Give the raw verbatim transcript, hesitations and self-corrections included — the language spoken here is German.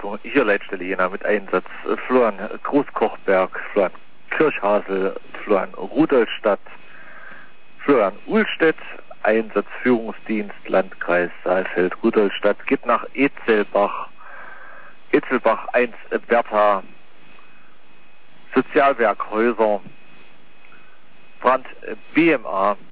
Achtung, hier Leitstelle Jena mit Einsatz. Äh, Florian Großkochberg, Florian Kirchhasel, Florian Rudolstadt, Florian Uhlstedt, Einsatzführungsdienst, Landkreis Saalfeld-Rudolstadt, geht nach Etzelbach, Etzelbach eins Bertha, Sozialwerk Häuser, Brand B M A,